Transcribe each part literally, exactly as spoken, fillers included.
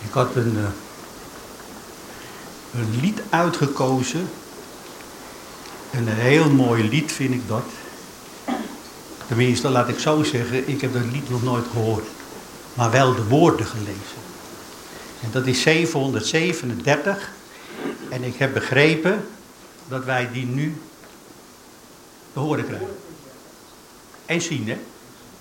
Ik had een, uh, een lied uitgekozen. En een heel mooi lied vind ik dat. Tenminste, laat ik zo zeggen, ik heb dat lied nog nooit gehoord. Maar wel de woorden gelezen. En dat is zevenhonderdzevenendertig. En ik heb begrepen dat wij die nu te horen krijgen. En zien, hè?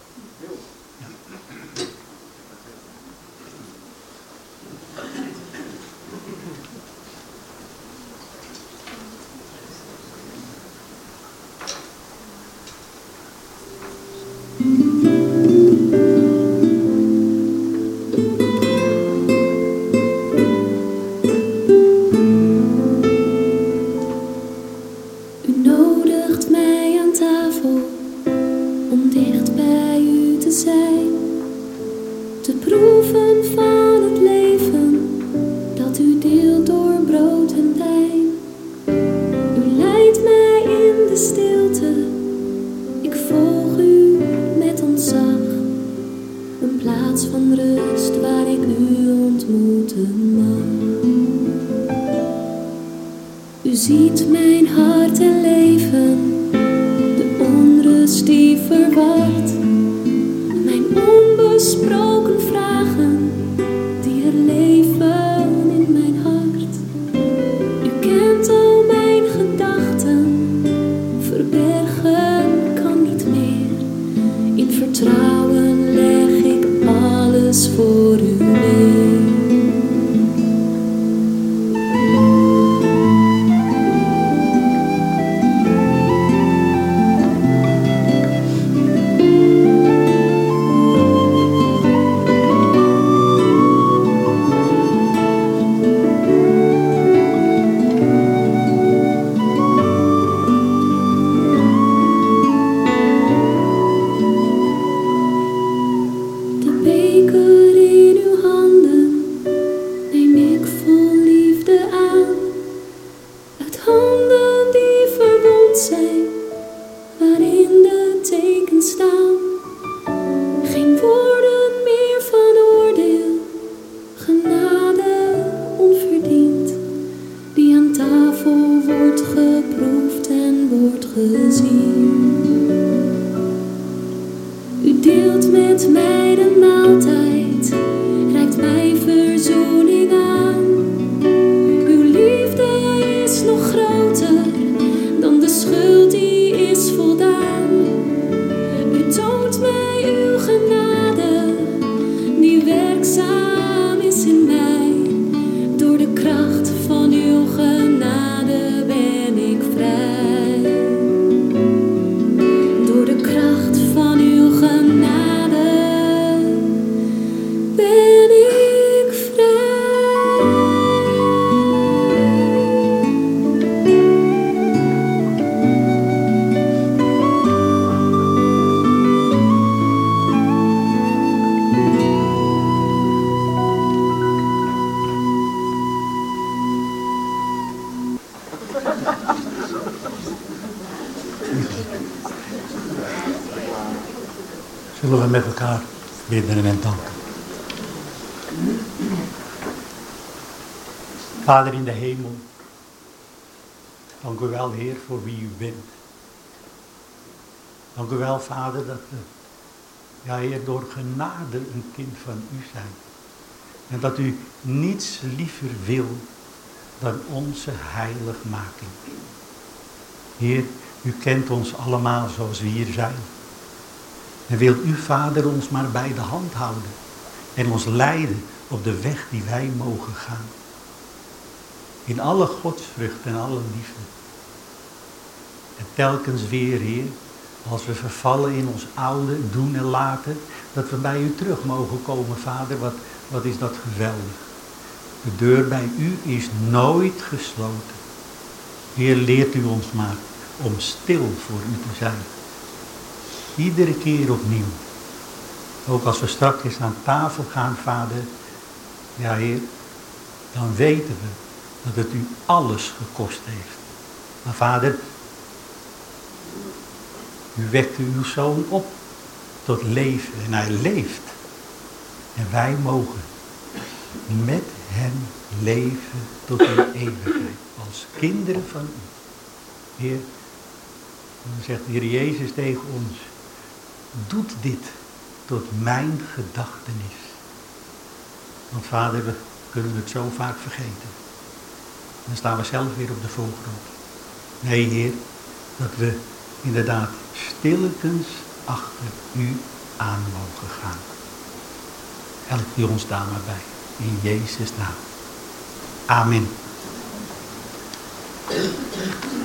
Zullen we met elkaar bidden en danken. Vader in de hemel, dank u wel, Heer, voor wie u bent. Dank u wel, Vader, dat we, ja, Heer, door genade een kind van u zijn. En dat u niets liever wil dan onze heiligmaking. Heer, u kent ons allemaal zoals we hier zijn. En wil u, Vader, ons maar bij de hand houden. En ons leiden op de weg die wij mogen gaan. In alle godsvrucht en alle liefde. En telkens weer, Heer, als we vervallen in ons oude doen en laten, dat we bij u terug mogen komen, Vader. Wat, wat is dat geweldig. De deur bij u is nooit gesloten. Heer, leert u ons maar om stil voor u te zijn. Iedere keer opnieuw. Ook als we straks aan tafel gaan, Vader. Ja, Heer, dan weten we dat het u alles gekost heeft. Maar Vader, u wekte uw zoon op tot leven en hij leeft. En wij mogen met hem leven tot in eeuwigheid. Als kinderen van u. Heer, dan zegt de Heer Jezus tegen ons. Doet dit tot mijn gedachtenis. Want vader, we kunnen het zo vaak vergeten. Dan staan we zelf weer op de voorgrond. Nee, Heer, dat we inderdaad stillekens achter u aan mogen gaan. Help u ons daar maar bij. In Jezus' naam. Amen.